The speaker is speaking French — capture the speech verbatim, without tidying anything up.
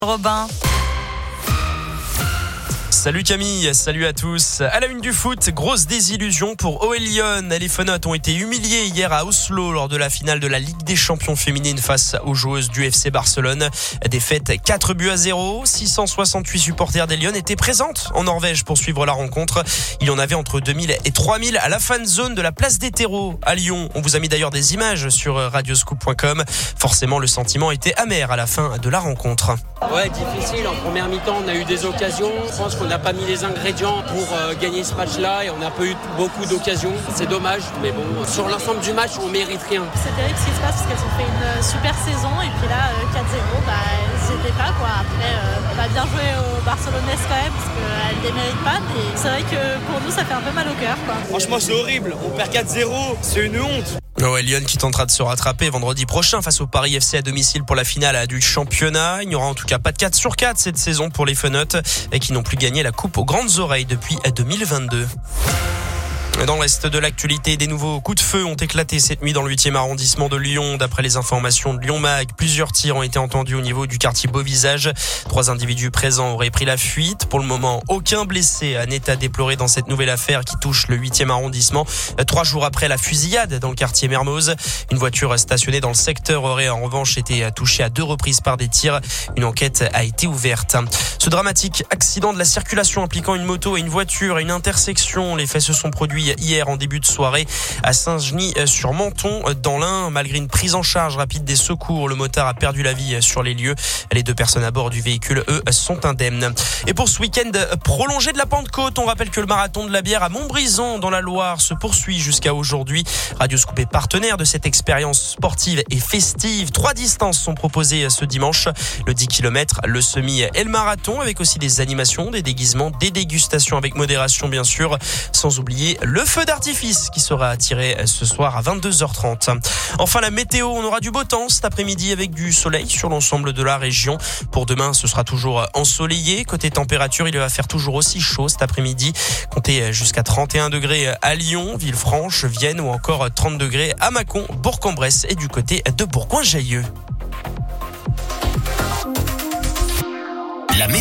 Robin. Salut Camille, salut à tous. À la une du foot, grosse désillusion pour O L Lyon. Les Fenotes ont été humiliés hier à Oslo lors de la finale de la Ligue des Champions féminine face aux joueuses du F C Barcelone. Défaite quatre buts à zéro. six cent soixante-huit supporters des Lyon étaient présentes en Norvège pour suivre la rencontre. Il y en avait entre deux mille et trois mille à la fan zone de la place des terreaux à Lyon. On vous a mis d'ailleurs des images sur radioscoop point com. Forcément, le sentiment était amer à la fin de la rencontre. Ouais, difficile. En première mi-temps, on a eu des occasions. Je pense qu'on n'a pas mis les ingrédients pour euh, gagner ce match-là et on n'a pas eu beaucoup d'occasions. C'est dommage, mais bon, sur l'ensemble du match, on mérite rien. C'est terrible ce qui se passe parce qu'elles ont fait une super saison et puis là, euh, quatre zéro, bah, c'était pas quoi. Après, euh, bah, bien joué aux Barcelonaises quand même parce qu'elles ne les méritent pas. Mais c'est vrai que pour nous, ça fait un peu mal au cœur, quoi. Franchement, c'est horrible. On perd quatre zéro. C'est une honte. O L Lyon qui tentera de se rattraper vendredi prochain face au Paris F C à domicile pour la finale du championnat. Il n'y aura en tout cas pas de quatre sur quatre cette saison pour les Fenotes qui n'ont plus gagné la coupe aux grandes oreilles depuis deux mille vingt-deux. Dans le reste de l'actualité, des nouveaux coups de feu ont éclaté cette nuit dans le huitième arrondissement de Lyon. D'après les informations de Lyon Mag, plusieurs tirs ont été entendus au niveau du quartier Beauvisage. Trois individus présents auraient pris la fuite. Pour le moment, aucun blessé. Un état déploré dans cette nouvelle affaire qui touche le huitième arrondissement. Trois jours après la fusillade dans le quartier Mermoz, une voiture stationnée dans le secteur aurait en revanche été touchée à deux reprises par des tirs. Une enquête a été ouverte. Ce dramatique accident de la circulation impliquant une moto et une voiture à une intersection. Les faits se sont produits hier en début de soirée à Saint-Genis-sur-Menton dans l'Ain. Malgré une prise en charge rapide des secours, le motard a perdu la vie sur les lieux. Les deux personnes à bord du véhicule, eux, sont indemnes. Et pour ce week-end prolongé de la Pentecôte, on rappelle que le marathon de la bière à Montbrison dans la Loire se poursuit jusqu'à aujourd'hui. Radioscoop est partenaire de cette expérience sportive et festive. Trois distances sont proposées ce dimanche. Le dix kilomètres, le semi et le marathon avec aussi des animations, des déguisements, des dégustations avec modération bien sûr. Sans oublier le feu d'artifice qui sera tiré ce soir à vingt-deux heures trente. Enfin, la météo, on aura du beau temps cet après-midi avec du soleil sur l'ensemble de la région. Pour demain, ce sera toujours ensoleillé. Côté température, il va faire toujours aussi chaud cet après-midi. Comptez jusqu'à trente et un degrés à Lyon, Villefranche, Vienne ou encore trente degrés à Mâcon, Bourg-en-Bresse et du côté de Bourgoin-Jallieu.